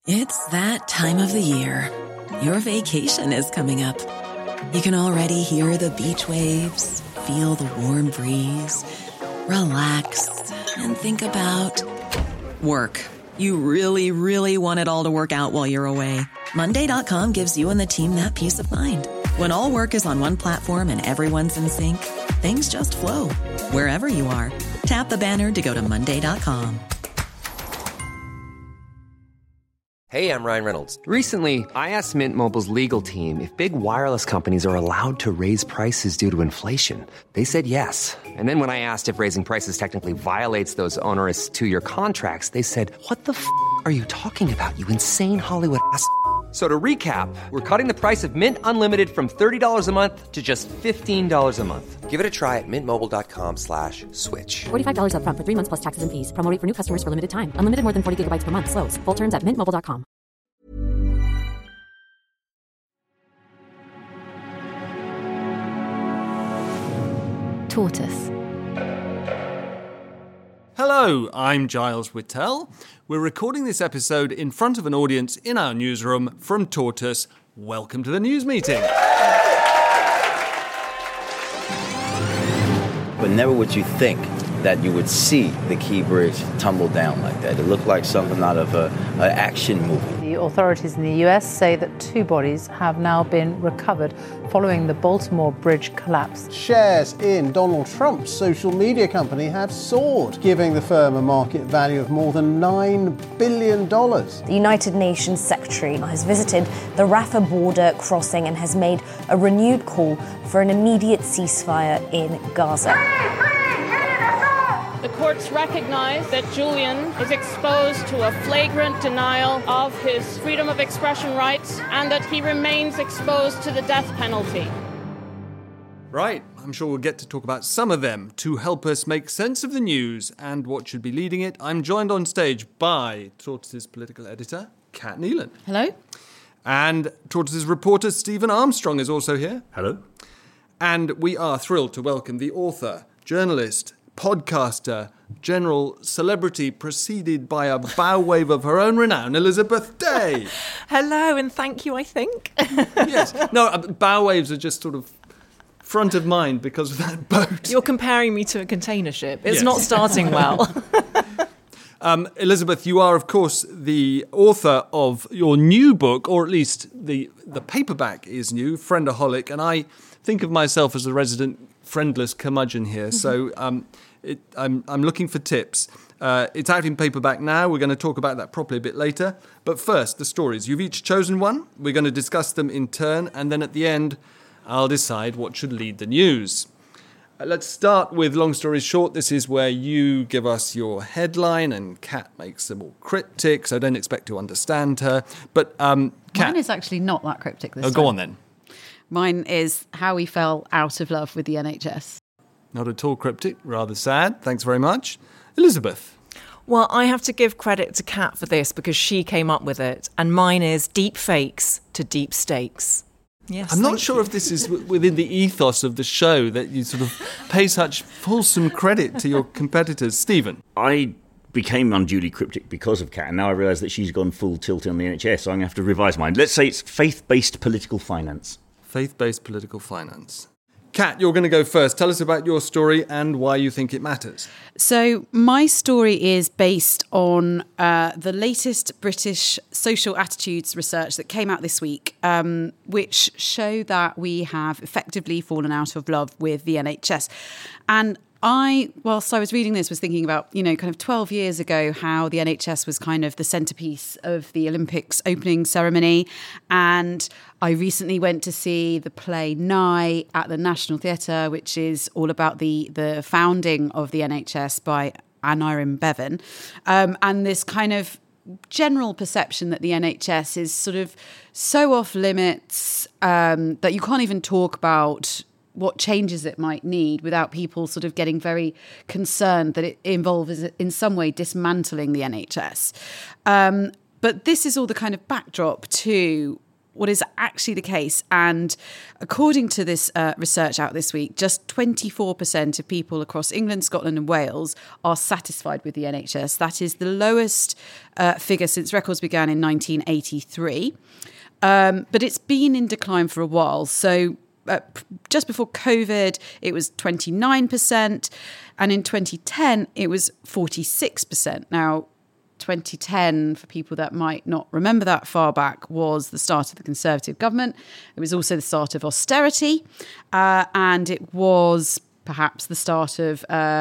It's that time of the year. Your vacation is coming up. You can already hear the beach waves, feel the warm breeze, relax, and think about work. You really, really want it all to work out while you're away. Monday.com gives you and the team that peace of mind. When all work is on one platform and everyone's in sync, things just flow. Wherever you are, tap the banner to go to Monday.com. Hey, I'm Ryan Reynolds. Recently, I asked Mint Mobile's legal team if big wireless companies are allowed to raise prices due to inflation. They said yes. And then when I asked if raising prices technically violates those onerous two-year contracts, they said, "What the f*** are you talking about, you insane Hollywood ass f-" So to recap, we're cutting the price of Mint Unlimited from $30 a month to just $15 a month. Give it a try at mintmobile.com/switch. $45 up front for 3 months plus taxes and fees. Promo rate for new customers for limited time. Unlimited more than 40 gigabytes per month. Slows full terms at mintmobile.com. Tortoise. Hello, I'm Giles Whittell. We're recording this episode in front of an audience in our newsroom from Tortoise. Welcome to the news meeting. But never would you think that you would see the Key Bridge tumble down like that. It looked like something out of an action movie. The authorities in the US say that 2 bodies have now been recovered following the Baltimore Bridge collapse. Shares in Donald Trump's social media company have soared, giving the firm a market value of more than $9 billion. The United Nations Secretary has visited the Rafah border crossing and has made a renewed call for an immediate ceasefire in Gaza. The courts recognize that Julian is exposed to a flagrant denial of his freedom of expression rights and that he remains exposed to the death penalty. Right, I'm sure we'll get to talk about some of them. To help us make sense of the news and what should be leading it, I'm joined on stage by Tortoise's political editor, Kat Neelan. Hello. And Tortoise's reporter, Stephen Armstrong, is also here. Hello. And we are thrilled to welcome the author, journalist, podcaster, general celebrity preceded by a bow wave of her own renown, Elizabeth Day. Hello, and thank you, I think. Yes. No, bow waves are just sort of front of mind because of that boat. You're comparing me to a container ship. It's not starting well. Elizabeth, you are, of course, the author of your new book, or at least the paperback is new, Friendaholic, and I think of myself as a resident friendless curmudgeon here, so I'm looking for tips. It's out in paperback now. We're going to talk about that properly a bit later. But first, the stories. You've each chosen one. We're going to discuss them in turn, and then at the end, I'll decide what should lead the news. Let's start with long stories short. This is where you give us your headline, and Kat makes them all cryptic, so don't expect to understand her. But Kat, mine is actually not that cryptic this time. Go on then. Mine is how we fell out of love with the NHS. Not at all cryptic, rather sad. Thanks very much. Elizabeth. Well, I have to give credit to Kat for this because she came up with it. And mine is deep fakes to deep stakes. Yes, I'm not sure if this is within the ethos of the show that you sort of pay such fulsome credit to your competitors. Stephen. I became unduly cryptic because of Kat, and now I realise that she's gone full tilt on the NHS, so I'm going to have to revise mine. Let's say it's faith-based political finance. Faith-based political finance. Kat, you're going to go first. Tell us about your story and why you think it matters. So my story is based on the latest British social attitudes research that came out this week, which show that we have effectively fallen out of love with the NHS. And whilst I was reading this, was thinking about, kind of 12 years ago, how the NHS was kind of the centrepiece of the Olympics opening ceremony. And I recently went to see the play Nye at the National Theatre, which is all about the founding of the NHS by Aneurin Bevan. And this kind of general perception that the NHS is sort of so off limits that you can't even talk about what changes it might need without people sort of getting very concerned that it involves in some way dismantling the NHS. But this is all the kind of backdrop to what is actually the case. And according to this research out this week, just 24% of people across England, Scotland and Wales are satisfied with the NHS. That is the lowest figure since records began in 1983. But it's been in decline for a while. So just before COVID, it was 29%. And in 2010, it was 46%. Now, 2010, for people that might not remember that far back, was the start of the Conservative government. It was also the start of austerity, and it was perhaps the start of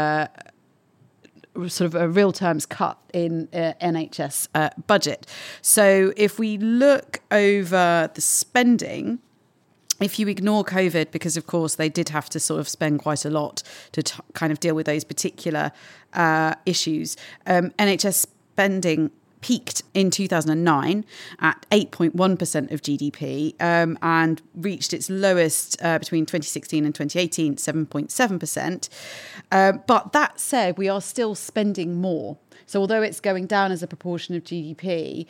sort of a real terms cut in NHS budget. So if we look over the spending, if you ignore COVID, because of course they did have to sort of spend quite a lot to kind of deal with those particular issues, NHS spending peaked in 2009 at 8.1% of GDP and reached its lowest between 2016 and 2018, 7.7%. But that said, we are still spending more. So although it's going down as a proportion of GDP,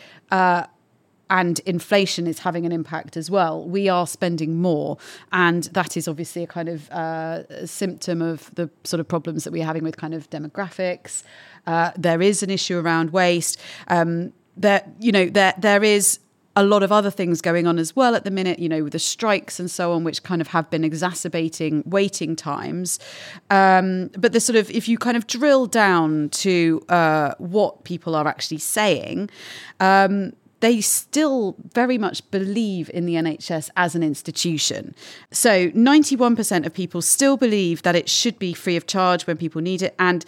and inflation is having an impact as well, we are spending more. And that is obviously a kind of symptom of the sort of problems that we're having with kind of demographics. There is an issue around waste. There is a lot of other things going on as well at the minute, with the strikes and so on, which kind of have been exacerbating waiting times. But the sort of, if you kind of drill down to what people are actually saying, they still very much believe in the NHS as an institution. So 91% of people still believe that it should be free of charge when people need it, and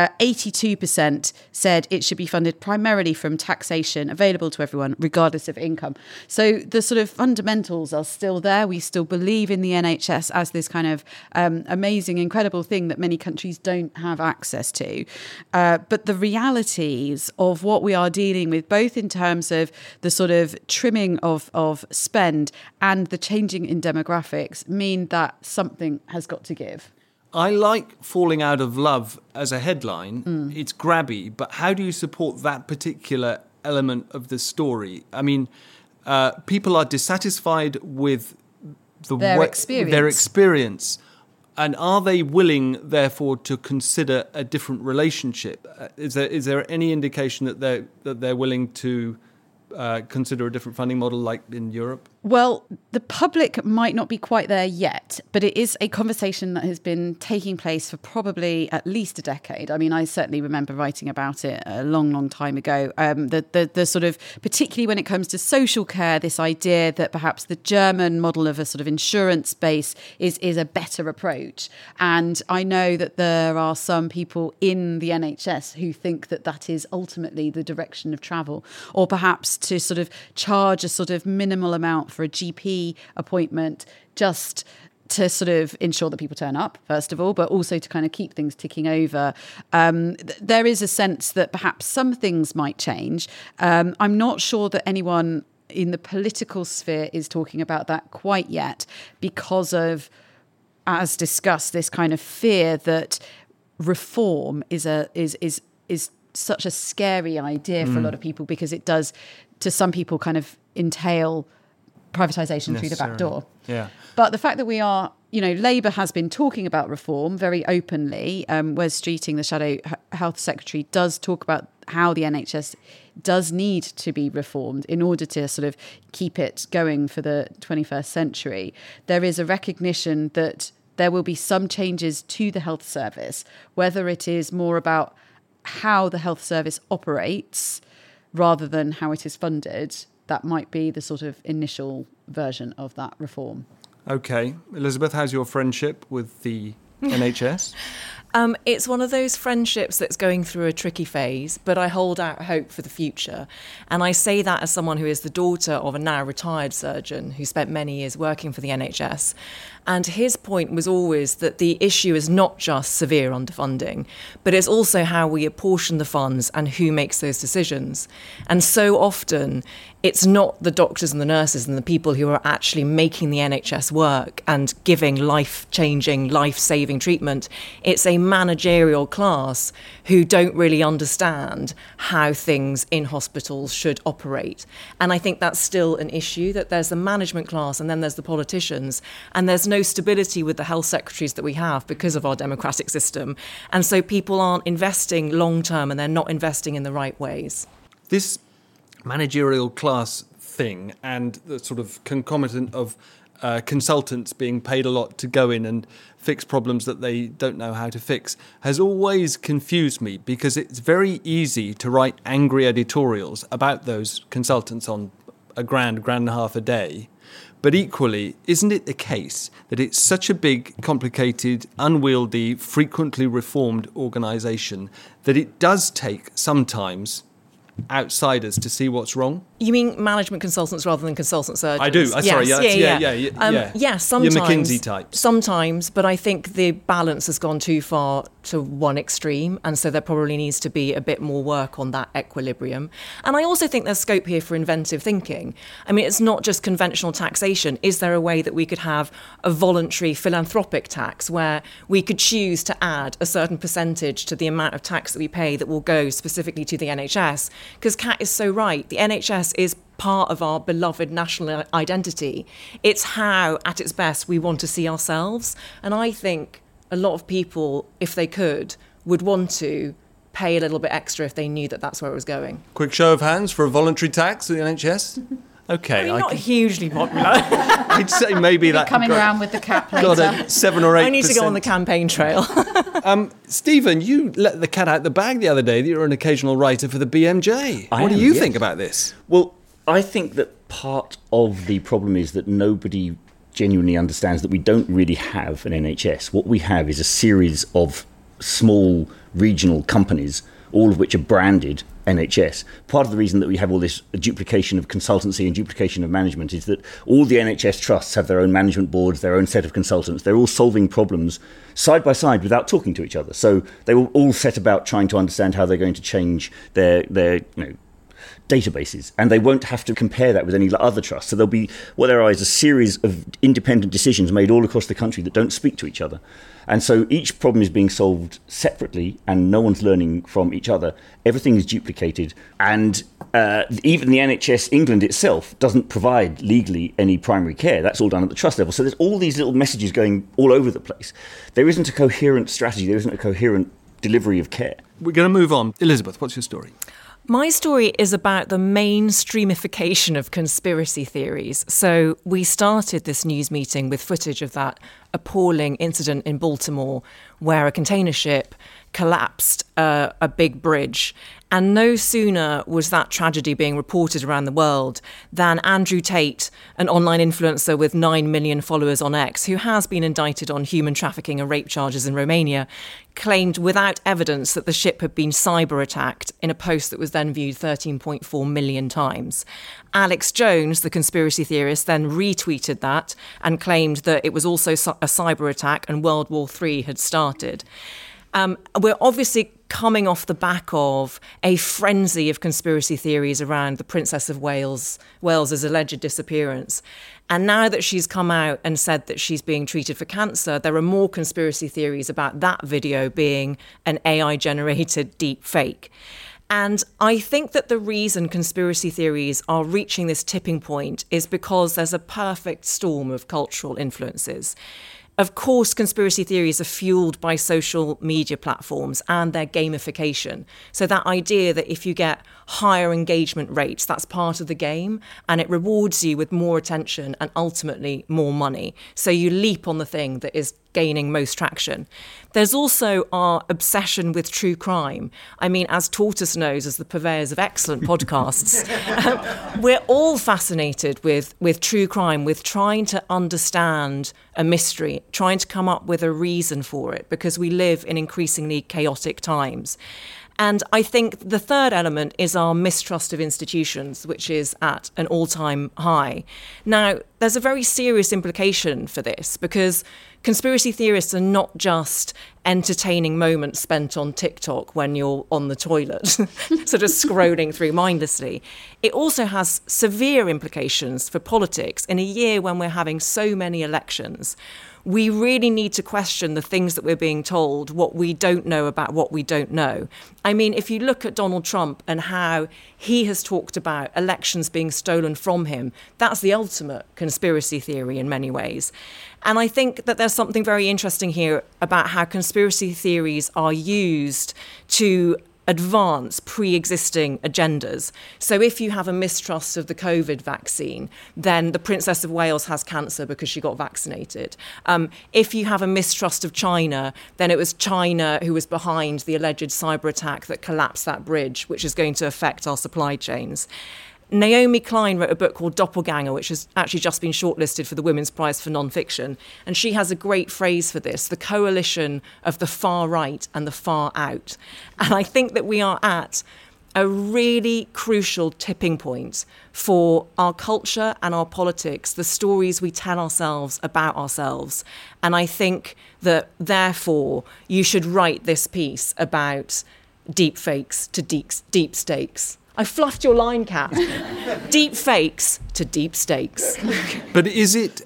82% said it should be funded primarily from taxation available to everyone, regardless of income. So the sort of fundamentals are still there. We still believe in the NHS as this kind of amazing, incredible thing that many countries don't have access to. But the realities of what we are dealing with, both in terms of the sort of trimming of spend and the changing in demographics, mean that something has got to give. I like Falling Out of Love as a headline. It's grabby, but how do you support that particular element of the story? I mean, people are dissatisfied with their experience. And are they willing, therefore, to consider a different relationship? Is there any indication that they're willing to consider a different funding model like in Europe? Well, the public might not be quite there yet, but it is a conversation that has been taking place for probably at least a decade. I mean, I certainly remember writing about it a long, long time ago. The sort of, particularly when it comes to social care, this idea that perhaps the German model of a sort of insurance base is a better approach. And I know that there are some people in the NHS who think that that is ultimately the direction of travel, or perhaps to sort of charge a sort of minimal amount for a GP appointment just to sort of ensure that people turn up, first of all, but also to kind of keep things ticking over. There is a sense that perhaps some things might change. I'm not sure that anyone in the political sphere is talking about that quite yet because of, as discussed, this kind of fear that reform is such a scary idea for a lot of people, because it does, to some people, kind of entail privatisation through the back door. Yeah. But the fact that we are, Labour has been talking about reform very openly. Wes Streeting, the Shadow Health Secretary, does talk about how the NHS does need to be reformed in order to sort of keep it going for the 21st century. There is a recognition that there will be some changes to the health service, whether it is more about how the health service operates rather than how it is funded. That might be the sort of initial version of that reform. Okay. Elizabeth, how's your friendship with the NHS? It's one of those friendships that's going through a tricky phase, but I hold out hope for the future. And I say that as someone who is the daughter of a now retired surgeon who spent many years working for the NHS. And his point was always that the issue is not just severe underfunding, but it's also how we apportion the funds and who makes those decisions. And so often it's not the doctors and the nurses and the people who are actually making the NHS work and giving life-changing, life-saving treatment. It's a managerial class who don't really understand how things in hospitals should operate. And I think that's still an issue, that there's the management class and then there's the politicians, and there's no stability with the health secretaries that we have because of our democratic system. And so people aren't investing long term, and they're not investing in the right ways. This managerial class thing and the sort of concomitant of consultants being paid a lot to go in and fix problems that they don't know how to fix has always confused me, because it's very easy to write angry editorials about those consultants on £1,000, £1.50 a day. But equally, isn't it the case that it's such a big, complicated, unwieldy, frequently reformed organisation that it does take sometimes outsiders to see what's wrong? You mean management consultants rather than consultant surgeons? I do. Sorry. Yeah, sometimes. Your McKinsey types. Sometimes, but I think the balance has gone too far to one extreme, and so there probably needs to be a bit more work on that equilibrium. And I also think there's scope here for inventive thinking. I mean, it's not just conventional taxation. Is there a way that we could have a voluntary philanthropic tax where we could choose to add a certain percentage to the amount of tax that we pay that will go specifically to the NHS? Because Kat is so right. The NHS is part of our beloved national identity. It's how, at its best, we want to see ourselves. And I think a lot of people, if they could, would want to pay a little bit extra if they knew that that's where it was going. Quick show of hands for a voluntary tax at the NHS? Okay. Not hugely popular. I'd say maybe that... Coming around with the cap later. Got a 7 or 8%. I need to go on the campaign trail. Stephen, you let the cat out the bag the other day that you're an occasional writer for the BMJ. What do you think about this? Well, I think that part of the problem is that nobody genuinely understands that we don't really have an NHS. What we have is a series of small regional companies, all of which are branded NHS. Part of the reason that we have all this duplication of consultancy and duplication of management is that all the NHS trusts have their own management boards, their own set of consultants. They're all solving problems side by side without talking to each other. So they will all set about trying to understand how they're going to change their databases, and they won't have to compare that with any other trust. So there'll be what there is a series of independent decisions made all across the country that don't speak to each other. And so each problem is being solved separately, and no one's learning from each other. Everything is duplicated, and even the NHS England itself doesn't provide legally any primary care. That's all done at the trust level. So there's all these little messages going all over the place. There isn't a coherent strategy. There isn't a coherent delivery of care. We're going to move on. Elizabeth, what's your story? My story is about the mainstreamification of conspiracy theories. So we started this news meeting with footage of that appalling incident in Baltimore where a container ship collapsed a big bridge. And no sooner was that tragedy being reported around the world than Andrew Tate, an online influencer with 9 million followers on X, who has been indicted on human trafficking and rape charges in Romania, claimed without evidence that the ship had been cyber-attacked in a post that was then viewed 13.4 million times. Alex Jones, the conspiracy theorist, then retweeted that and claimed that it was also a cyber-attack and World War III had started. We're obviously coming off the back of a frenzy of conspiracy theories around the Princess of Wales's alleged disappearance. And now that she's come out and said that she's being treated for cancer, there are more conspiracy theories about that video being an AI-generated deep fake. And I think that the reason conspiracy theories are reaching this tipping point is because there's a perfect storm of cultural influences. Of course, conspiracy theories are fueled by social media platforms and their gamification. So that idea that if you get higher engagement rates, that's part of the game, and it rewards you with more attention and ultimately more money. So you leap on the thing that is gaining most traction. There's also our obsession with true crime. I mean, as Tortoise knows, as the purveyors of excellent podcasts, we're all fascinated with true crime, with trying to understand a mystery, trying to come up with a reason for it, because we live in increasingly chaotic times. And I think the third element is our mistrust of institutions, which is at an all-time high. Now, there's a very serious implication for this, because conspiracy theorists are not just entertaining moments spent on TikTok when you're on the toilet, sort of scrolling through mindlessly. It also has severe implications for politics in a year when we're having so many elections. We really need to question the things that we're being told, what we don't know about what we don't know. I mean, if you look at Donald Trump and how he has talked about elections being stolen from him, that's the ultimate conspiracy theory in many ways. And I think that there's something very interesting here about how conspiracy theories are used to advance pre-existing agendas. So if you have a mistrust of the COVID vaccine, then the Princess of Wales has cancer because she got vaccinated. If you have a mistrust of China, then it was China who was behind the alleged cyber attack that collapsed that bridge, which is going to affect our supply chains. Naomi Klein wrote a book called Doppelganger, which has actually just been shortlisted for the Women's Prize for Nonfiction. And she has a great phrase for this, the coalition of the far right and the far out. And I think that we are at a really crucial tipping point for our culture and our politics, the stories we tell ourselves about ourselves. And I think that, therefore, you should write this piece about deep fakes to deep stakes. I fluffed your line, Kat. Deep fakes to deep stakes. But is it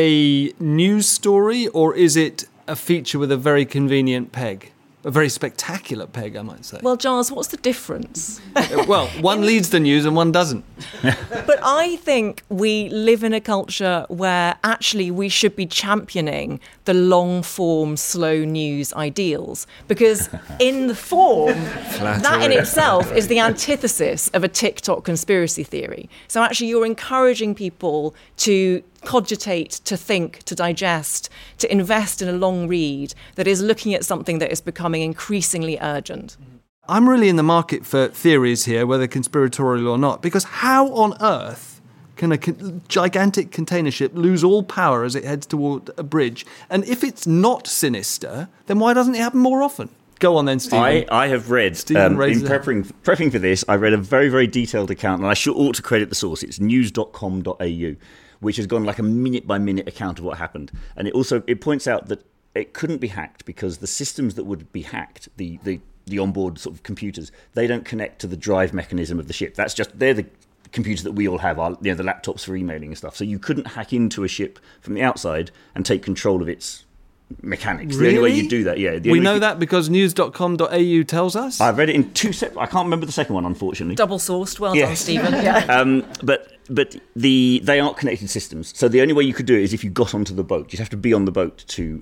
a news story or is it a feature with a very convenient peg? A very spectacular peg, I might say. Well, Giles, what's the difference? Well, one leads the news and one doesn't. But I think we live in a culture where actually we should be championing the long-form, slow news ideals. Because in the form, that in itself is the antithesis of a TikTok conspiracy theory. So actually you're encouraging people to cogitate, to think, to digest, to invest in a long read that is looking at something that is becoming increasingly urgent. I'm really in the market for theories here, whether conspiratorial or not, because how on earth can a gigantic container ship lose all power as it heads toward a bridge? And if it's not sinister, then why doesn't it happen more often? Go on then, Stephen. I have read, in prepping for this, I read a very, very detailed account, and I ought to credit the source. It's news.com.au. which has gone like a minute-by-minute account of what happened. And it points out that it couldn't be hacked because the systems that would be hacked, the onboard sort of computers, they don't connect to the drive mechanism of the ship. They're the computers that we all have, the laptops for emailing and stuff. So you couldn't hack into a ship from the outside and take control of its mechanics. Really? The only way you do that, yeah. We know that because news.com.au tells us? I've read it in two separate... I can't remember the second one, unfortunately. Double-sourced. Well done, Stephen. Yeah. But they aren't connected systems. So the only way you could do it is if you got onto the boat. You'd have to be on the boat to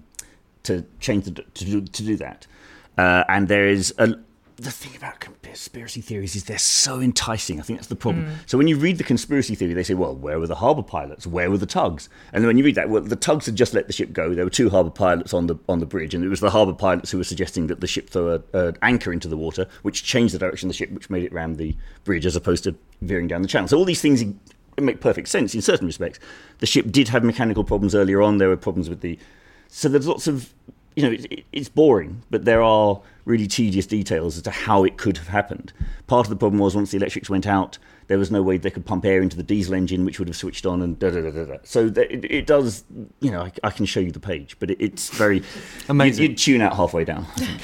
change to do that. And there is the thing about conspiracy theories is they're so enticing. I think that's the problem. So when you read the conspiracy theory, they say, well, where were the harbour pilots? Where were the tugs? And then when you read that, well, the tugs had just let the ship go. There were two harbour pilots on the bridge, and it was the harbour pilots who were suggesting that the ship throw an anchor into the water, which changed the direction of the ship, which made it ram the bridge as opposed to veering down the channel. So all these things make perfect sense in certain respects. The ship did have mechanical problems earlier on. There were problems with the... So there's lots of... it's boring, but there are really tedious details as to how it could have happened. Part of the problem was once the electrics went out, there was no way they could pump air into the diesel engine, which would have switched on and da-da-da-da-da. So it does, I can show you the page, but it's very... Amazing. You'd tune out halfway down,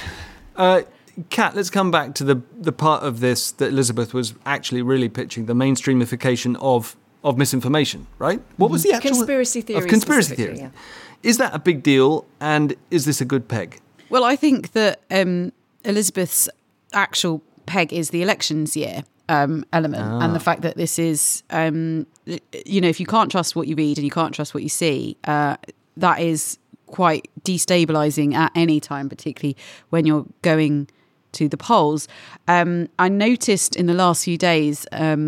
I think. Kat, let's come back to the part of this that Elizabeth was actually really pitching, the mainstreamification of misinformation, right? What was the actual... Conspiracy theory. Conspiracy theory. Yeah. Is that a big deal, and is this a good peg? Well, I think that Elizabeth's actual peg is the elections year element, and the fact that this is, if you can't trust what you read and you can't trust what you see, that is quite destabilising at any time, particularly when you're going to the polls. I noticed in the last few days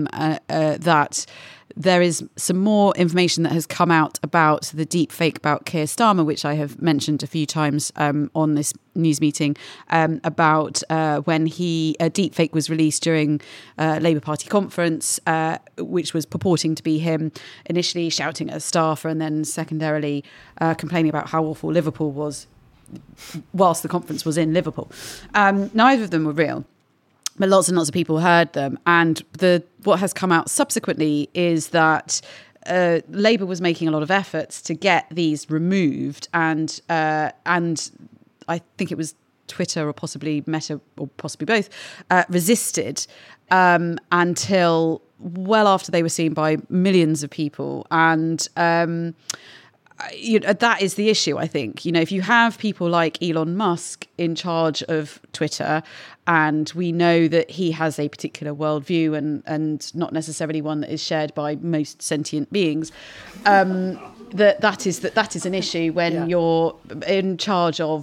that there is some more information that has come out about the deep fake about Keir Starmer, which I have mentioned a few times on this news meeting, about when a deep fake was released during a Labour Party conference, which was purporting to be him initially shouting at a staffer and then secondarily complaining about how awful Liverpool was whilst the conference was in Liverpool. Neither of them were real, but lots and lots of people heard them. And what has come out subsequently is that Labour was making a lot of efforts to get these removed, and I think it was Twitter or possibly Meta or possibly both resisted until well after they were seen by millions of people. And that is the issue, I think. If you have people like Elon Musk in charge of Twitter, and we know that he has a particular worldview and not necessarily one that is shared by most sentient beings, that is an issue when you're in charge of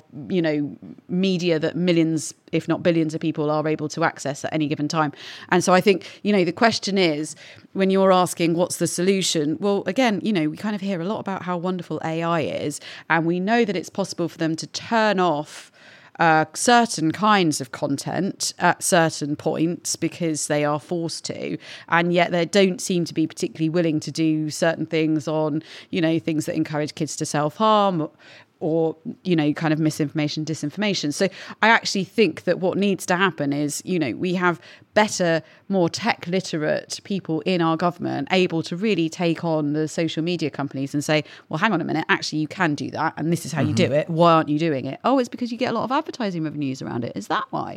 media that millions, if not billions, of people are able to access at any given time. And so I think the question is, when you're asking what's the solution, well, again, we kind of hear a lot about how wonderful AI is, and we know that it's possible for them to turn off certain kinds of content at certain points because they are forced to, and yet they don't seem to be particularly willing to do certain things on, things that encourage kids to self-harm or, kind of misinformation, disinformation. So I actually think that what needs to happen is, we have better, more tech literate people in our government able to really take on the social media companies and say, well, hang on a minute, actually you can do that and this is how you do it. Why aren't you doing it? Oh, it's because you get a lot of advertising revenues around it. Is that why?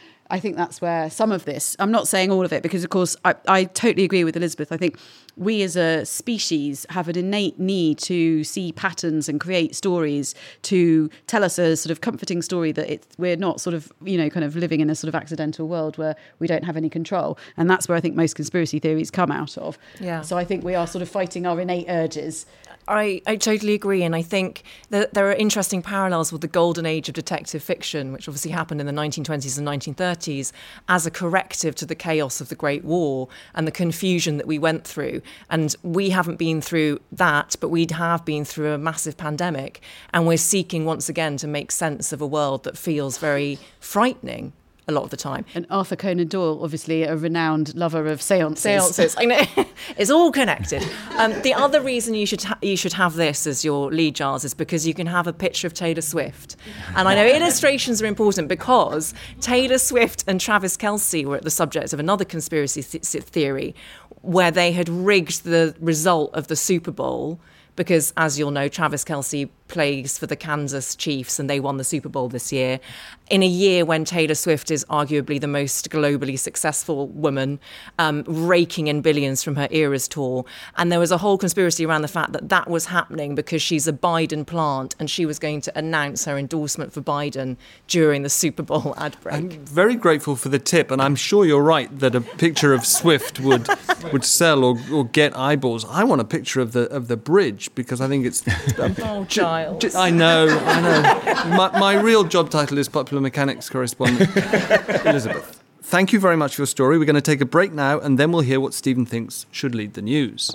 I think that's where some of this, I'm not saying all of it, because of course I totally agree with Elizabeth. I think we as a species have an innate need to see patterns and create stories to tell us a sort of comforting story that we're not sort of, kind of living in a sort of accidental world where we don't have any control. And that's where I think most conspiracy theories come out of. Yeah. So I think we are sort of fighting our innate urges. I totally agree. And I think that there are interesting parallels with the golden age of detective fiction, which obviously happened in the 1920s and 1930s as a corrective to the chaos of the Great War and the confusion that we went through. And we haven't been through that, but we have been through a massive pandemic. And we're seeking once again to make sense of a world that feels very frightening a lot of the time. And Arthur Conan Doyle, obviously a renowned lover of seances. Seances, I know. It's all connected. The other reason you should have this as your lead, Giles, is because you can have a picture of Taylor Swift. And I know illustrations are important because Taylor Swift and Travis Kelce were at the subject of another conspiracy theory where they had rigged the result of the Super Bowl because, as you'll know, Travis Kelce plays for the Kansas Chiefs and they won the Super Bowl this year, in a year when Taylor Swift is arguably the most globally successful woman, raking in billions from her Eras tour. And there was a whole conspiracy around the fact that that was happening because she's a Biden plant and she was going to announce her endorsement for Biden during the Super Bowl ad break. I'm very grateful for the tip, and I'm sure you're right that a picture of Swift would sell or get eyeballs. I want a picture of the bridge because I think it's... Oh, Giles. I know. My real job title is Popular Mechanics Correspondent. Elizabeth, thank you very much for your story. We're going to take a break now, and then we'll hear what Stephen thinks should lead the news.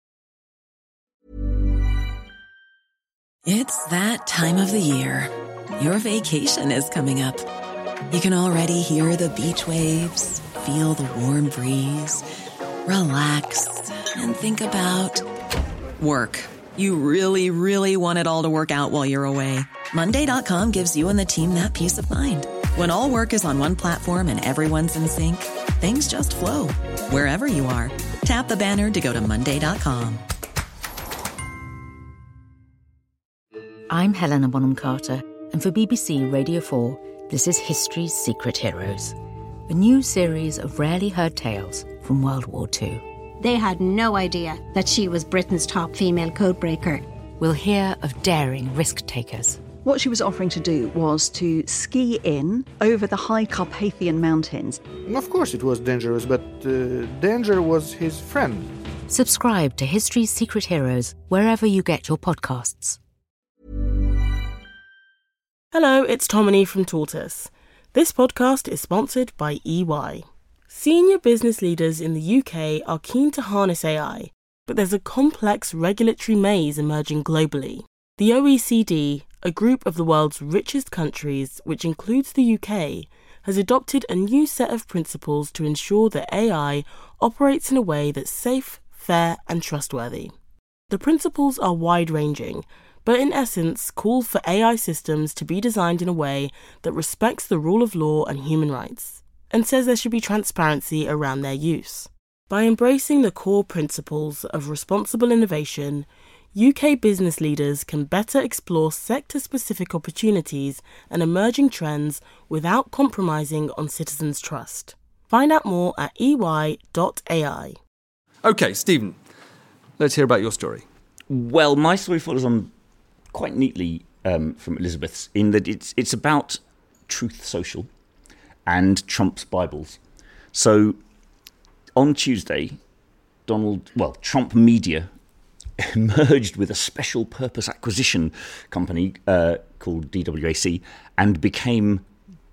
It's that time of the year. Your vacation is coming up. You can already hear the beach waves, feel the warm breeze, relax, and think about work. You really, really want it all to work out while you're away. Monday.com gives you and the team that peace of mind. When all work is on one platform and everyone's in sync, things just flow. Wherever you are, tap the banner to go to Monday.com. I'm Helena Bonham Carter, and for BBC Radio 4, this is History's Secret Heroes, a new series of rarely heard tales from World War II. They had no idea that she was Britain's top female codebreaker. We'll hear of daring risk-takers. What she was offering to do was to ski in over the high Carpathian Mountains. Of course it was dangerous, but danger was his friend. Subscribe to History's Secret Heroes wherever you get your podcasts. Hello, it's Tomini from Tortoise. This podcast is sponsored by EY. Senior business leaders in the UK are keen to harness AI, but there's a complex regulatory maze emerging globally. The OECD, a group of the world's richest countries, which includes the UK, has adopted a new set of principles to ensure that AI operates in a way that's safe, fair, and trustworthy. The principles are wide-ranging, but in essence call for AI systems to be designed in a way that respects the rule of law and human rights, and says there should be transparency around their use. By embracing the core principles of responsible innovation, UK business leaders can better explore sector-specific opportunities and emerging trends without compromising on citizens' trust. Find out more at ey.ai. Okay, Stephen, let's hear about your story. Well, my story follows on quite neatly from Elizabeth's, in that it's about Truth Social and Trump's Bibles. So on Tuesday, Trump Media merged with a special purpose acquisition company called DWAC and became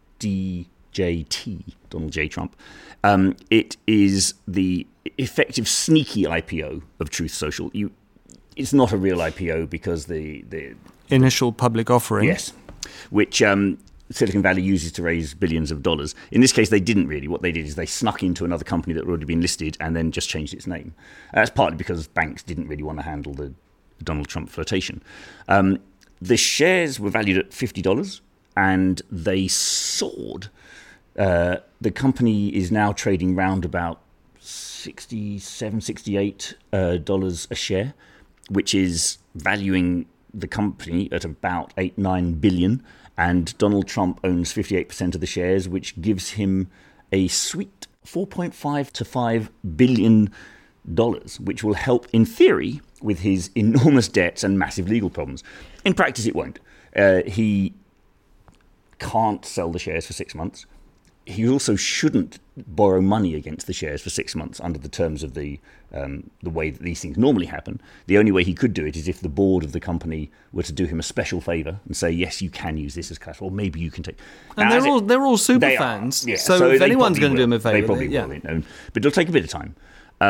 DJT, Donald J. Trump. It is the effective sneaky IPO of Truth Social. It's not a real IPO because the initial public offering, yes, which Silicon Valley uses to raise billions of dollars. In this case, they didn't really. What they did is they snuck into another company that had already been listed and then just changed its name. That's partly because banks didn't really want to handle the Donald Trump flirtation. The shares were valued at $50 and they soared. The company is now trading round about $67, $68 a share, which is valuing the company at about $8-9 billion. And Donald Trump owns 58% of the shares, which gives him a sweet $4.5 to $5 billion, which will help, in theory, with his enormous debts and massive legal problems. In practice, it won't. He can't sell the shares for 6 months. He also shouldn't borrow money against the shares for 6 months under the terms of the way that these things normally happen. The only way he could do it is if the board of the company were to do him a special favour and say, yes, you can use this as cash, or maybe you can take... And they're all super fans, yeah, so if anyone's going to do him a favour... They probably will, but it'll take a bit of time.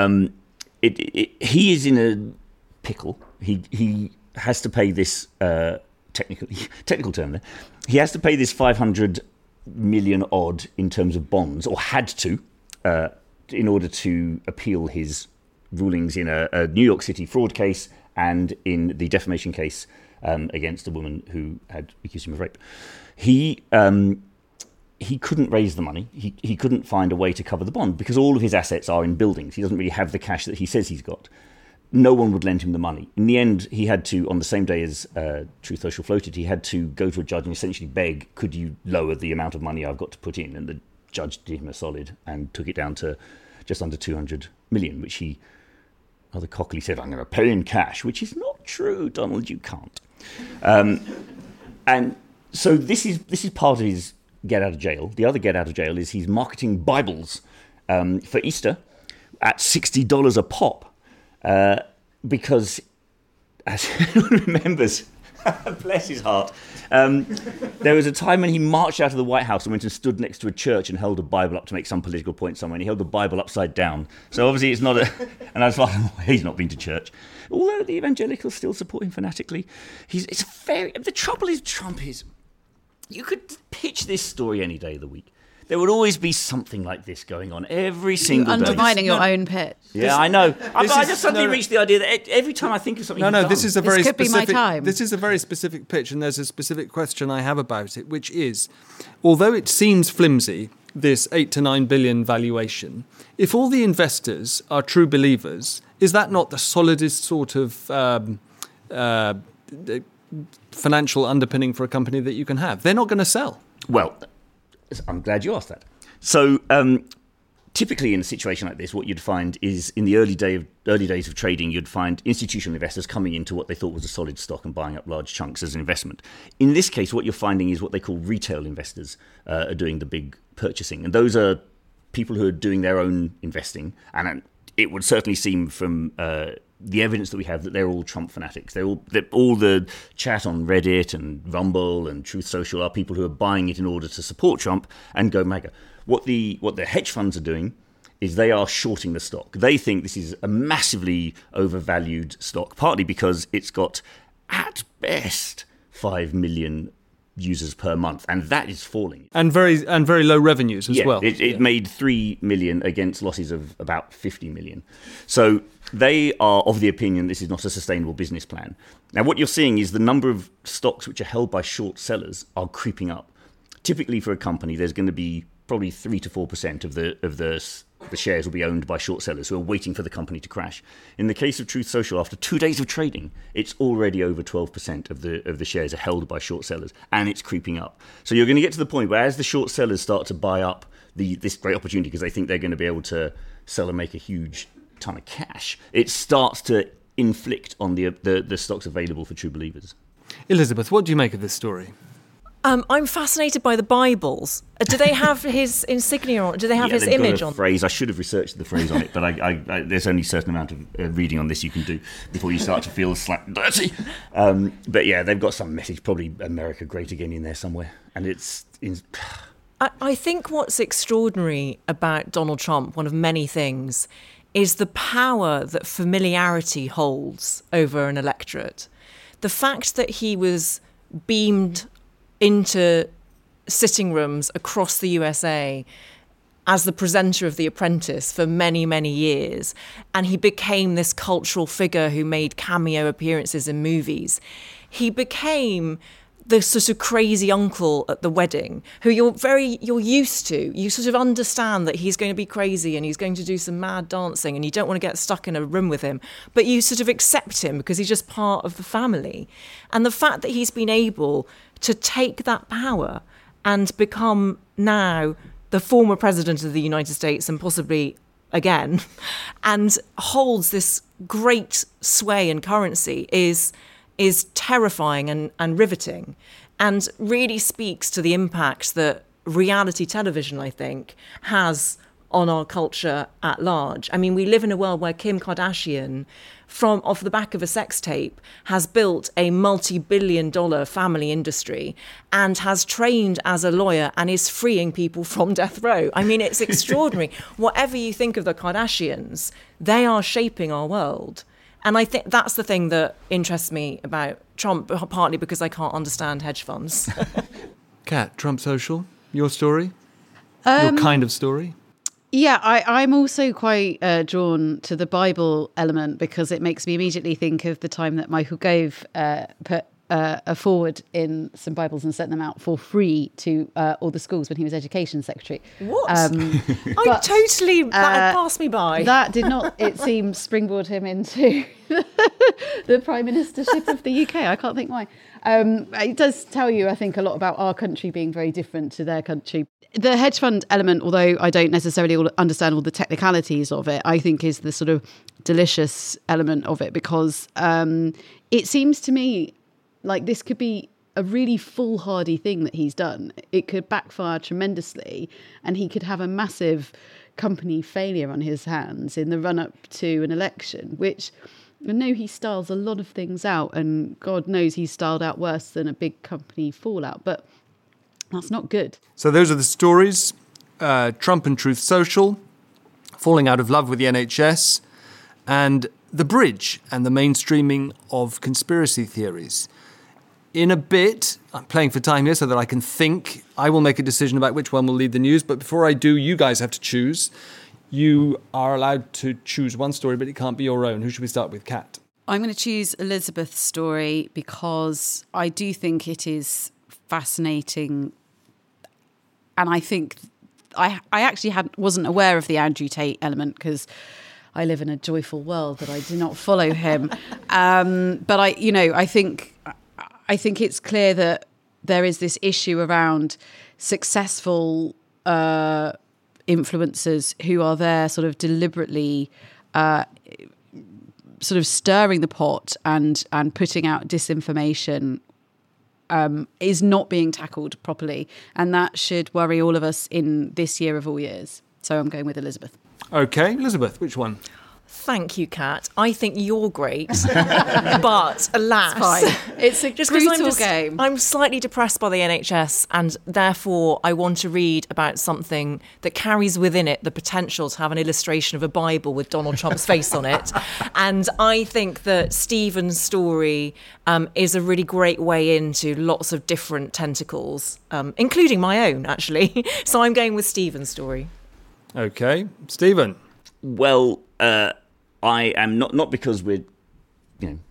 He is in a pickle. He has to pay this, technical term there, he has to pay this 500 million odd in terms of bonds, or had to, in order to appeal his rulings in a New York City fraud case and in the defamation case against a woman who had accused him of rape. He couldn't raise the money. He couldn't find a way to cover the bond because all of his assets are in buildings. He doesn't really have the cash that he says he's got. No one would lend him the money. In the end, he had to, on the same day as Truth Social floated, he had to go to a judge and essentially beg, could you lower the amount of money I've got to put in? And the judge did him a solid and took it down to just under 200 million, which he rather cockily said, I'm going to pay in cash, which is not true, Donald, you can't. And so this is part of his get out of jail. The other get out of jail is he's marketing Bibles for Easter at $60 a pop. Because, as everyone remembers, bless his heart, there was a time when he marched out of the White House and went and stood next to a church and held a Bible up to make some political point somewhere, and he held the Bible upside down. So obviously it's not and I was like, he's not been to church. Although the evangelicals still support him fanatically. The trouble is, Trump is, you could pitch this story any day of the week. There would always be something like this going on every single day. Undermining your own pitch. Yeah, I know. I just suddenly reached the idea that every time I think of something... This is a very specific... This could be my time. This is a very specific pitch, and there's a specific question I have about it, which is, although it seems flimsy, this 8 to 9 billion valuation, if all the investors are true believers, is that not the solidest sort of financial underpinning for a company that you can have? They're not going to sell. Well... I'm glad you asked that. So typically in a situation like this, what you'd find is in the early days of trading, you'd find institutional investors coming into what they thought was a solid stock and buying up large chunks as an investment. In this case, what you're finding is what they call retail investors are doing the big purchasing. And those are people who are doing their own investing. And it would certainly seem from the evidence that we have that they're all Trump fanatics. All the chat on Reddit and Rumble and Truth Social are people who are buying it in order to support Trump and go MAGA. What the hedge funds are doing is they are shorting the stock. They think this is a massively overvalued stock, partly because it's got, at best, 5 million users per month, and that is falling. And very low revenues as well. It made 3 million against losses of about 50 million. So they are of the opinion this is not a sustainable business plan. Now, what you're seeing is the number of stocks which are held by short sellers are creeping up. Typically, for a company, there's going to be probably 3 to 4% of the the shares will be owned by short sellers who are waiting for the company to crash. In the case of Truth Social, after 2 days of trading, it's already over 12% of the shares are held by short sellers, and it's creeping up. So you're going to get to the point where as the short sellers start to buy up this great opportunity because they think they're going to be able to sell and make a huge ton of cash, it starts to inflict on the stocks available for true believers. Elizabeth, what do you make of this story? I'm fascinated by the Bibles. Do they have his insignia on? Do they have his image on? Phrase. I should have researched the phrase on it, but I there's only a certain amount of reading on this you can do before you start to feel dirty. But yeah, they've got some message, probably America Great Again in there somewhere, and it's. I think what's extraordinary about Donald Trump, one of many things, is the power that familiarity holds over an electorate. The fact that he was beamed into sitting rooms across the USA as the presenter of The Apprentice for many, many years, and he became this cultural figure who made cameo appearances in movies. He became the sort of crazy uncle at the wedding who you're used to. You sort of understand that he's going to be crazy and he's going to do some mad dancing and you don't want to get stuck in a room with him, but you sort of accept him because he's just part of the family. And the fact that he's been able to take that power and become now the former president of the United States and possibly again, and holds this great sway and currency is terrifying and riveting, and really speaks to the impact that reality television, I think, has on our culture at large. I mean, we live in a world where Kim Kardashian, off the back of a sex tape, has built a multi-billion-dollar family industry and has trained as a lawyer and is freeing people from death row. I mean, it's extraordinary. Whatever you think of the Kardashians, they are shaping our world. And I think that's the thing that interests me about Trump, partly because I can't understand hedge funds. Kat, Trump Social, your story? Your kind of story? Yeah, I'm also quite drawn to the Bible element because it makes me immediately think of the time that Michael Gove put a forward in some Bibles and sent them out for free to all the schools when he was Education Secretary. What? That passed me by. That did not, it seems, springboard him into the Prime Ministership of the UK. I can't think why. It does tell you, I think, a lot about our country being very different to their country. The hedge fund element, although I don't necessarily understand all the technicalities of it, I think is the sort of delicious element of it because it seems to me like this could be a really foolhardy thing that he's done. It could backfire tremendously and he could have a massive company failure on his hands in the run-up to an election, which I know he styles a lot of things out and God knows he's styled out worse than a big company fallout, but that's not good. So those are the stories. Trump and Truth Social, falling out of love with the NHS, and The Bridge and the mainstreaming of conspiracy theories. In a bit, I'm playing for time here so that I can think. I will make a decision about which one will lead the news, but before I do, you guys have to choose. You are allowed to choose one story, but it can't be your own. Who should we start with, Kat? I'm going to choose Elizabeth's story because I do think it is fascinating. And I think I actually wasn't aware of the Andrew Tate element because I live in a joyful world that I do not follow him. But I think it's clear that there is this issue around successful influencers who are there sort of deliberately sort of stirring the pot and putting out disinformation is not being tackled properly. And that should worry all of us in this year of all years. So I'm going with Elizabeth. Okay, Elizabeth, which one? Thank you, Kat. I think you're great. But alas, it's fine. It's a just brutal game. I'm slightly depressed by the NHS and therefore I want to read about something that carries within it the potential to have an illustration of a Bible with Donald Trump's face on it. And I think that Stephen's story is a really great way into lots of different tentacles, including my own, actually. So I'm going with Stephen's story. Okay. Stephen. Well, I am not because we're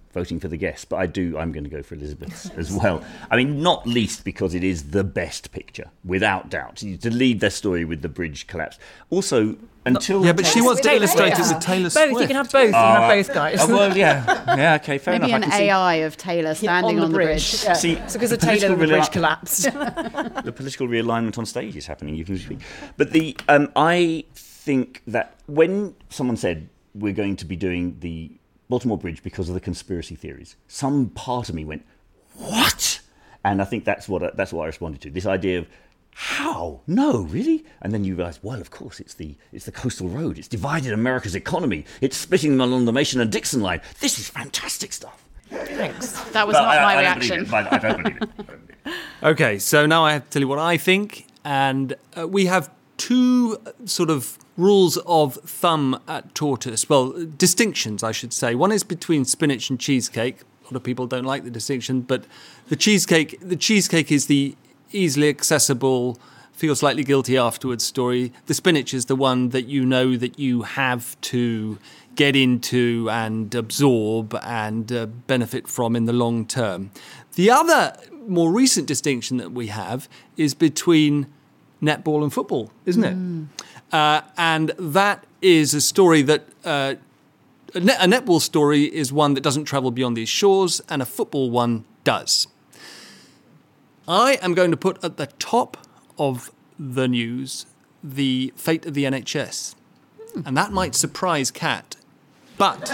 voting for the guests, but I'm going to go for Elizabeth's as well. I mean, not least because it is the best picture, without doubt, to lead their story with the bridge collapse. Also, until... Yeah, but she wants to illustrate it with Taylor Swift. Both, you can have both. You can have both, guys. Well, yeah, okay, fair enough. Maybe an AI of Taylor standing on the bridge. Yeah. See, it's because of Taylor the bridge collapsed. The political realignment on stage is happening, even as we speak. But I think that when someone said we're going to be doing the Baltimore Bridge because of the conspiracy theories, some part of me went, what? And I think that's what I responded to. This idea of, how? No, really? And then you realise, well, of course, it's the coastal road. It's divided America's economy. It's splitting them along the Mason and Dixon line. This is fantastic stuff. Thanks. That was not my reaction. I don't believe it. Okay, so now I have to tell you what I think. And we have two sort of rules of thumb at Tortoise. Well, distinctions, I should say. One is between spinach and cheesecake. A lot of people don't like the distinction, but the cheesecake is the easily accessible, feel slightly guilty afterwards story. The spinach is the one that you know that you have to get into and absorb and benefit from in the long term. The other more recent distinction that we have is between netball and football, isn't it? And that is a story that a netball story is one that doesn't travel beyond these shores, and a football one does. I am going to put at the top of the news the fate of the NHS. And that might surprise Kat. But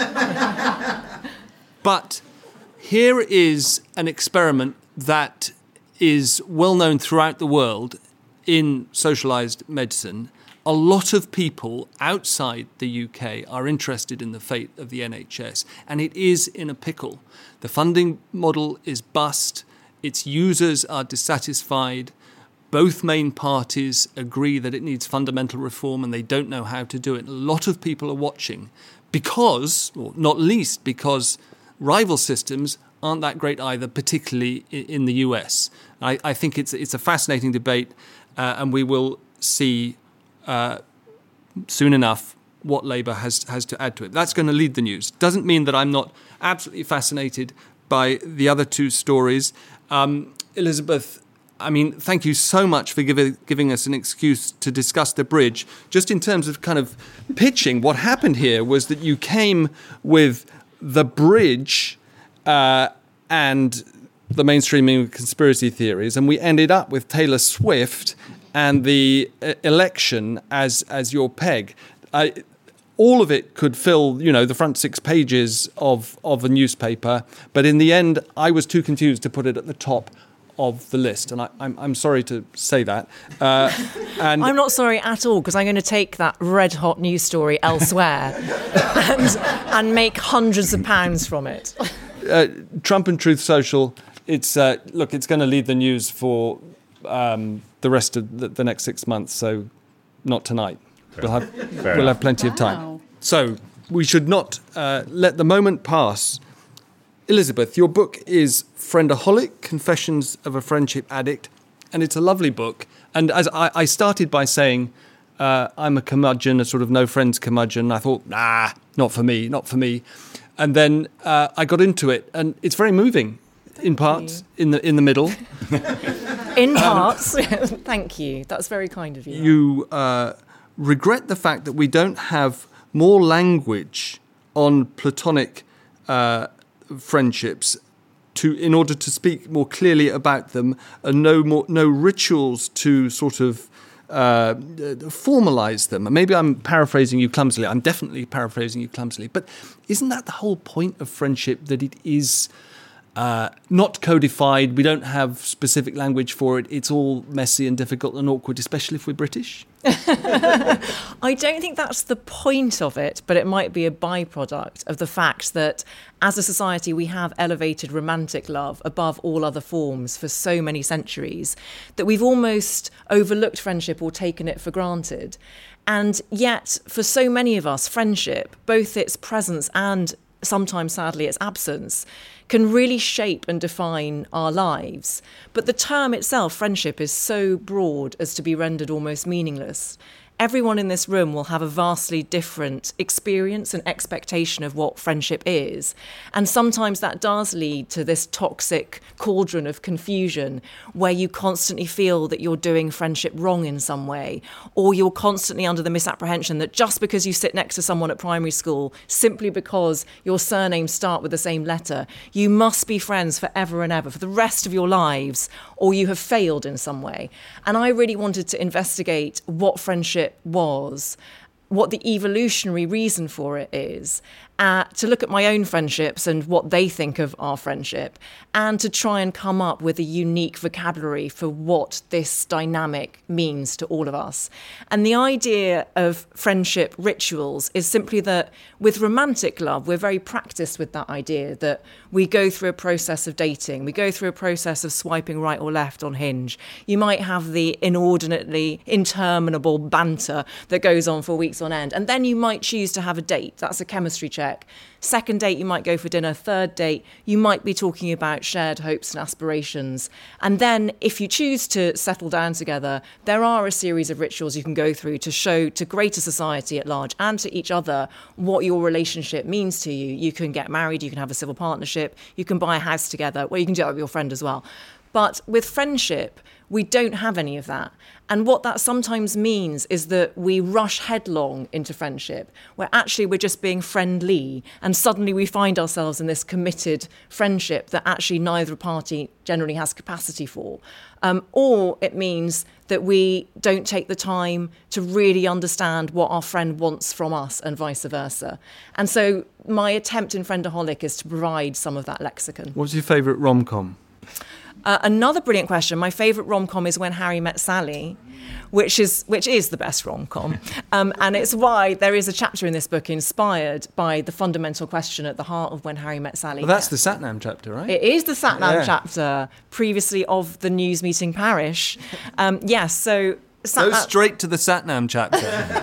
here is an experiment that is well known throughout the world in socialised medicine. A lot of people outside the UK are interested in the fate of the NHS, and it is in a pickle. The funding model is bust. Its users are dissatisfied. Both main parties agree that it needs fundamental reform and they don't know how to do it. A lot of people are watching because, or not least because, rival systems aren't that great either, particularly in the US. I think it's a fascinating debate, and we will see soon enough what Labour has to add to it. That's going to lead the news. Doesn't mean that I'm not absolutely fascinated by the other two stories. Elizabeth, I mean, thank you so much for giving us an excuse to discuss the bridge. Just in terms of kind of pitching, what happened here was that you came with the bridge and the mainstreaming of conspiracy theories, and we ended up with Taylor Swift and the election as your peg. All of it could fill, the front 6 pages of a newspaper, but in the end, I was too confused to put it at the top of the list, and I'm sorry to say that. And I'm not sorry at all, because I'm going to take that red-hot news story elsewhere and make hundreds of pounds from it. Trump and Truth Social, it's going to lead the news for the rest of the next 6 months, so not tonight. We'll have plenty of time. So we should not let the moment pass. Elizabeth, your book is Friendaholic, Confessions of a Friendship Addict, and it's a lovely book. And as I started by saying, I'm a curmudgeon, a sort of no friends curmudgeon. I thought, not for me. And then I got into it, and it's very moving, in parts, in the middle. In parts, thank you. That's very kind of you. You regret the fact that we don't have more language on platonic friendships in order to speak more clearly about them, and no rituals to sort of formalise them. And maybe I'm paraphrasing you clumsily. I'm definitely paraphrasing you clumsily. But isn't that the whole point of friendship, that it is not codified? We don't have specific language for it. It's all messy and difficult and awkward, especially if we're British. I don't think that's the point of it, but it might be a byproduct of the fact that as a society we have elevated romantic love above all other forms for so many centuries that we've almost overlooked friendship or taken it for granted. And yet, for so many of us, friendship, both its presence and sometimes, sadly, its absence, can really shape and define our lives. But the term itself, friendship, is so broad as to be rendered almost meaningless. everyone in this room will have a vastly different experience and expectation of what friendship is. And sometimes that does lead to this toxic cauldron of confusion where you constantly feel that you're doing friendship wrong in some way, or you're constantly under the misapprehension that just because you sit next to someone at primary school, simply because your surnames start with the same letter, you must be friends forever and ever for the rest of your lives, or you have failed in some way. And I really wanted to investigate what friendship was, what the evolutionary reason for it is, to look at my own friendships and what they think of our friendship, and to try and come up with a unique vocabulary for what this dynamic means to all of us. And the idea of friendship rituals is simply that with romantic love, we're very practiced with that idea that we go through a process of dating, we go through a process of swiping right or left on Hinge. You might have the inordinately interminable banter that goes on for weeks on end, and then you might choose to have a date. That's a chemistry check. Second date, you might go for dinner. Third date, you might be talking about shared hopes and aspirations. And then if you choose to settle down together, there are a series of rituals you can go through to show to greater society at large and to each other what your relationship means to you. You can get married, you can have a civil partnership, you can buy a house together, well, you can do that with your friend as well. But with friendship, we don't have any of that. And what that sometimes means is that we rush headlong into friendship, where actually we're just being friendly, and suddenly we find ourselves in this committed friendship that actually neither party generally has capacity for. Or it means that we don't take the time to really understand what our friend wants from us and vice versa. And so my attempt in Friendaholic is to provide some of that lexicon. What's your favourite rom-com? Another brilliant question. My favourite rom-com is When Harry Met Sally, which is the best rom-com. And it's why there is a chapter in this book inspired by the fundamental question at the heart of When Harry Met Sally. Well, that's the Satnam chapter, right? It is the Satnam chapter, previously of the News Meeting Parish. Yes, so... Go straight to the Satnam chapter.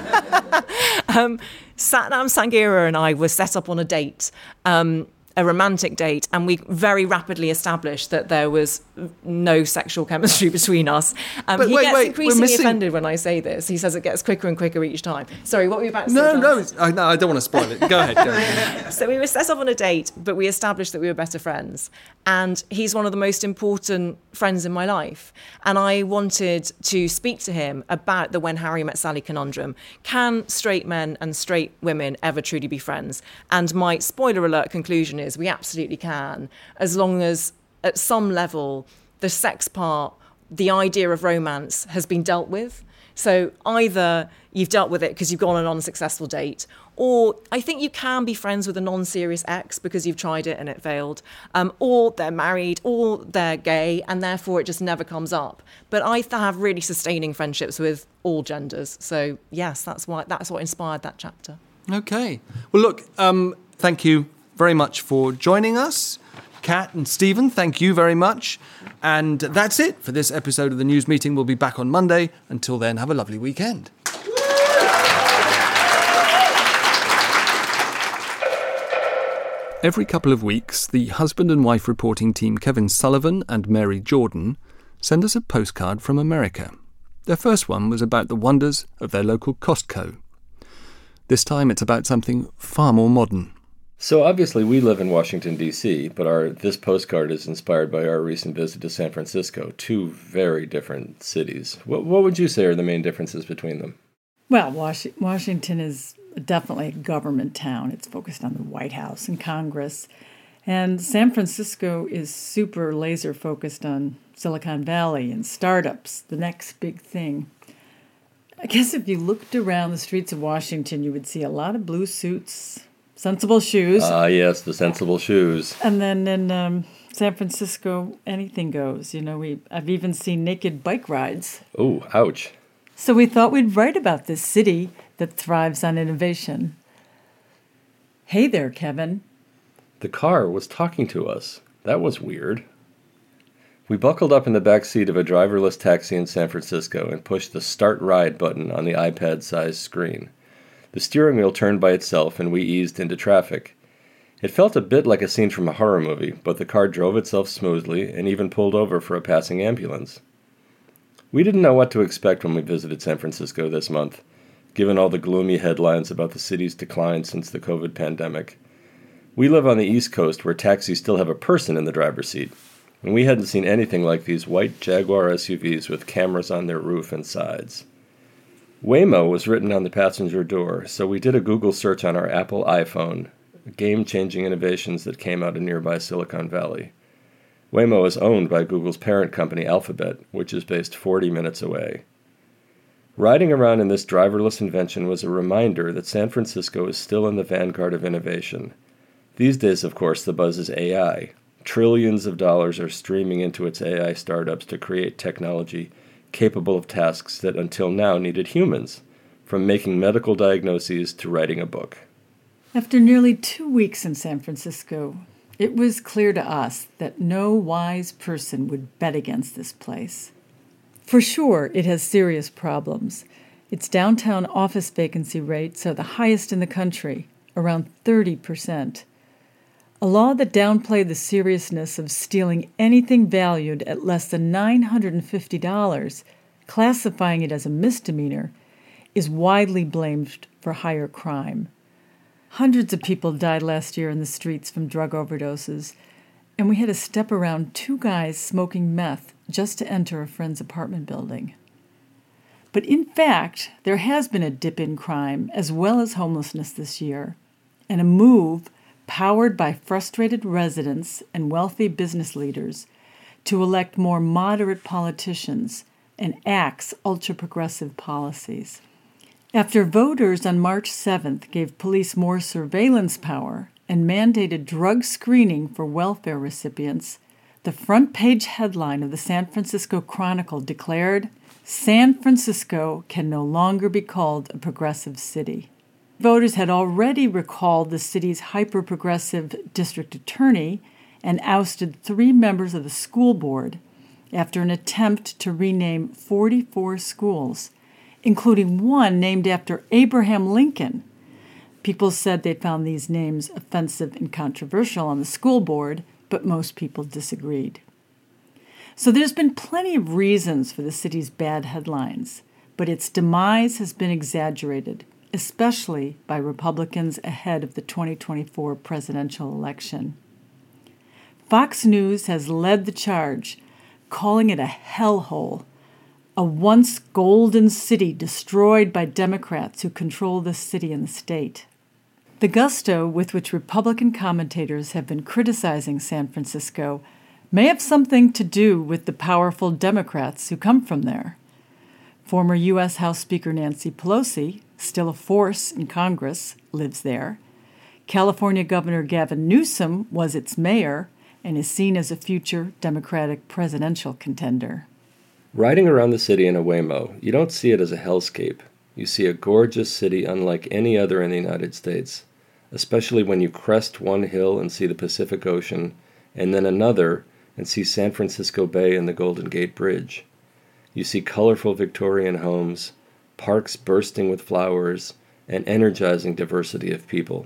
Satnam Sanghera and I were set up on a date, a romantic date, and we very rapidly established that there was no sexual chemistry between us. He gets increasingly offended when I say this. He says it gets quicker and quicker each time. Sorry, what were you about to say? No, I don't want to spoil it. Go ahead. So we were set up on a date, but we established that we were better friends. And he's one of the most important friends in my life. And I wanted to speak to him about the When Harry Met Sally conundrum. Can straight men and straight women ever truly be friends? And my spoiler alert conclusion is we absolutely can, as long as at some level the sex part, the idea of romance has been dealt with. So either you've dealt with it because you've gone on an unsuccessful date, or I think you can be friends with a non-serious ex because you've tried it and it failed, or they're married, or they're gay, and therefore it just never comes up. But I have really sustaining friendships with all genders. So yes, that's what inspired that chapter. Okay. Well, look, thank you very much for joining us. Kat and Stephen, thank you very much. And that's it for this episode of the News Meeting. We'll be back on Monday. Until then, have a lovely weekend. Every couple of weeks, the husband and wife reporting team Kevin Sullivan and Mary Jordan send us a postcard from America. Their first one was about the wonders of their local Costco. This time it's about something far more modern. So obviously we live in Washington, D.C., but this postcard is inspired by our recent visit to San Francisco, two very different cities. What would you say are the main differences between them? Well, Washington is definitely a government town. It's focused on the White House and Congress. And San Francisco is super laser focused on Silicon Valley and startups, the next big thing. I guess if you looked around the streets of Washington, you would see a lot of blue suits, sensible shoes. Yes, the sensible shoes. And then in San Francisco, anything goes. I've even seen naked bike rides. Oh, ouch. So we thought we'd write about this city that thrives on innovation. Hey there, Kevin. The car was talking to us. That was weird. We buckled up in the back seat of a driverless taxi in San Francisco and pushed the Start Ride button on the iPad-sized screen. The steering wheel turned by itself and we eased into traffic. It felt a bit like a scene from a horror movie, but the car drove itself smoothly and even pulled over for a passing ambulance. We didn't know what to expect when we visited San Francisco this month. given all the gloomy headlines about the city's decline since the COVID pandemic. We live on the East Coast where taxis still have a person in the driver's seat, and we hadn't seen anything like these white Jaguar SUVs with cameras on their roof and sides. Waymo was written on the passenger door, so we did a Google search on our Apple iPhone, game-changing innovations that came out of nearby Silicon Valley. Waymo is owned by Google's parent company Alphabet, which is based 40 minutes away. Riding around in this driverless invention was a reminder that San Francisco is still in the vanguard of innovation. These days, of course, the buzz is AI. Trillions of dollars are streaming into its AI startups to create technology capable of tasks that until now needed humans, from making medical diagnoses to writing a book. After nearly 2 weeks in San Francisco, it was clear to us that no wise person would bet against this place. For sure, it has serious problems. Its downtown office vacancy rates are the highest in the country, around 30%. A law that downplayed the seriousness of stealing anything valued at less than $950, classifying it as a misdemeanor, is widely blamed for higher crime. Hundreds of people died last year in the streets from drug overdoses, and we had to step around 2 guys smoking meth just to enter a friend's apartment building. But in fact, there has been a dip in crime as well as homelessness this year, and a move powered by frustrated residents and wealthy business leaders to elect more moderate politicians and axe ultra-progressive policies. After voters on March 7th gave police more surveillance power and mandated drug screening for welfare recipients, the front-page headline of the San Francisco Chronicle declared, "San Francisco can no longer be called a progressive city." Voters had already recalled the city's hyper-progressive district attorney and ousted 3 members of the school board after an attempt to rename 44 schools, including one named after Abraham Lincoln. People said they found these names offensive and controversial on the school board, but most people disagreed. So there's been plenty of reasons for the city's bad headlines, but its demise has been exaggerated, especially by Republicans ahead of the 2024 presidential election. Fox News has led the charge, calling it a hellhole, a once golden city destroyed by Democrats who control the city and the state. The gusto with which Republican commentators have been criticizing San Francisco may have something to do with the powerful Democrats who come from there. Former U.S. House Speaker Nancy Pelosi, still a force in Congress, lives there. California Governor Gavin Newsom was its mayor and is seen as a future Democratic presidential contender. Riding around the city in a Waymo, you don't see it as a hellscape. You see a gorgeous city unlike any other in the United States, especially when you crest one hill and see the Pacific Ocean, and then another and see San Francisco Bay and the Golden Gate Bridge. You see colorful Victorian homes, parks bursting with flowers, and energizing diversity of people.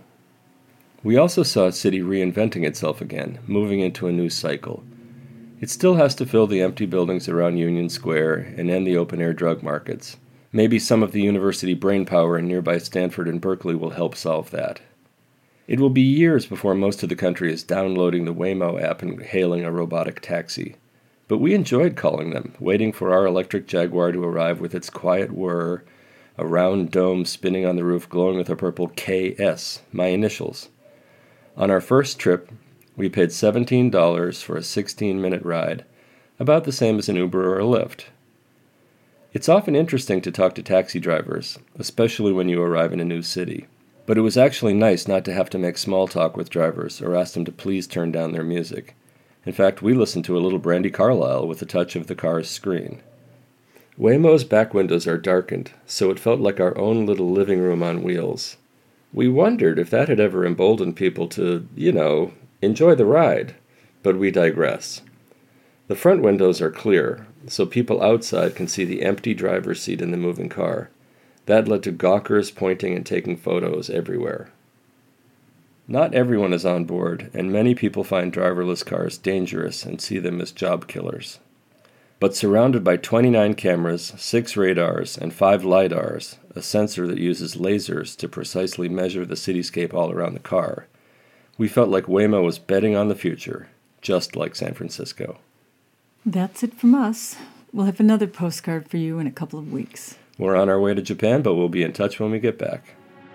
We also saw a city reinventing itself again, moving into a new cycle. It still has to fill the empty buildings around Union Square and end the open-air drug markets. Maybe some of the university brainpower in nearby Stanford and Berkeley will help solve that. It will be years before most of the country is downloading the Waymo app and hailing a robotic taxi. But we enjoyed calling them, waiting for our electric Jaguar to arrive with its quiet whir, a round dome spinning on the roof glowing with a purple KS, my initials. On our first trip, we paid $17 for a 16-minute ride, about the same as an Uber or a Lyft. It's often interesting to talk to taxi drivers, especially when you arrive in a new city. But it was actually nice not to have to make small talk with drivers or ask them to please turn down their music. In fact, we listened to a little Brandi Carlile with a touch of the car's screen. Waymo's back windows are darkened, so it felt like our own little living room on wheels. We wondered if that had ever emboldened people to, enjoy the ride, but we digress. The front windows are clear, so people outside can see the empty driver's seat in the moving car. That led to gawkers pointing and taking photos everywhere. Not everyone is on board, and many people find driverless cars dangerous and see them as job killers. But surrounded by 29 cameras, 6 radars, and 5 LiDARs, a sensor that uses lasers to precisely measure the cityscape all around the car. We felt like Waymo was betting on the future, just like San Francisco. That's it from us. We'll have another postcard for you in a couple of weeks. We're on our way to Japan, but we'll be in touch when we get back.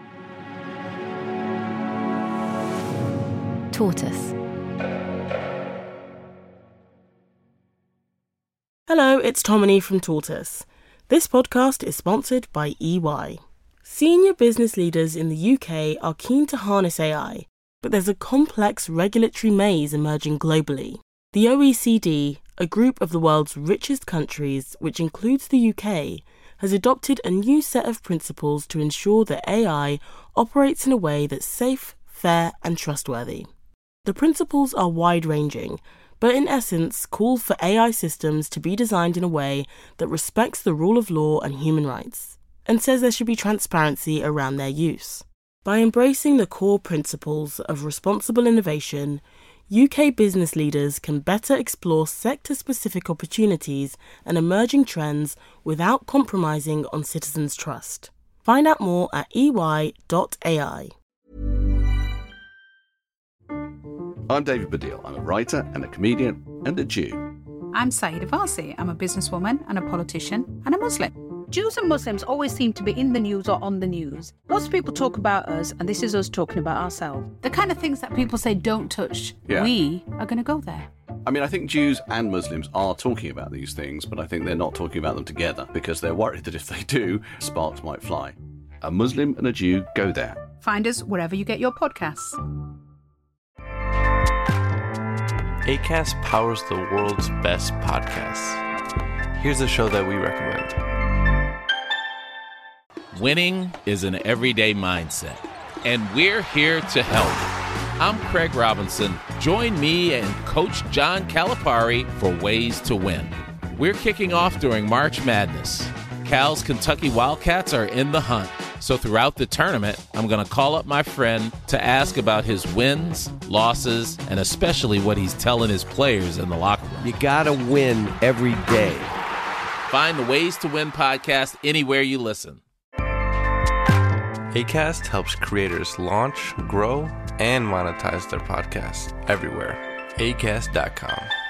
Tortoise. Hello, it's Tomini from Tortoise. This podcast is sponsored by EY. Senior business leaders in the UK are keen to harness AI, but there's a complex regulatory maze emerging globally. The OECD, a group of the world's richest countries, which includes the UK, has adopted a new set of principles to ensure that AI operates in a way that's safe, fair, and trustworthy. The principles are wide-ranging, but in essence call for AI systems to be designed in a way that respects the rule of law and human rights, and says there should be transparency around their use. By embracing the core principles of responsible innovation, UK business leaders can better explore sector-specific opportunities and emerging trends without compromising on citizens' trust. Find out more at ey.ai. I'm David Baddiel. I'm a writer and a comedian and a Jew. I'm Saida Varsi. I'm a businesswoman and a politician and a Muslim. Jews and Muslims always seem to be in the news or on the news. Lots of people talk about us, and this is us talking about ourselves. The kind of things that people say don't touch, Yeah. we are going to go there. I mean, I think Jews and Muslims are talking about these things, but I think they're not talking about them together because they're worried that if they do, sparks might fly. A Muslim and a Jew go there. Find us wherever you get your podcasts. Acast powers the world's best podcasts. Here's a show that we recommend. Winning is an everyday mindset, and we're here to help. I'm Craig Robinson. Join me and Coach John Calipari for Ways to Win. We're kicking off during March Madness. Cal's Kentucky Wildcats are in the hunt. So throughout the tournament, I'm going to call up my friend to ask about his wins, losses, and especially what he's telling his players in the locker room. You got to win every day. Find the Ways to Win podcast anywhere you listen. Acast helps creators launch, grow, and monetize their podcasts everywhere. Acast.com.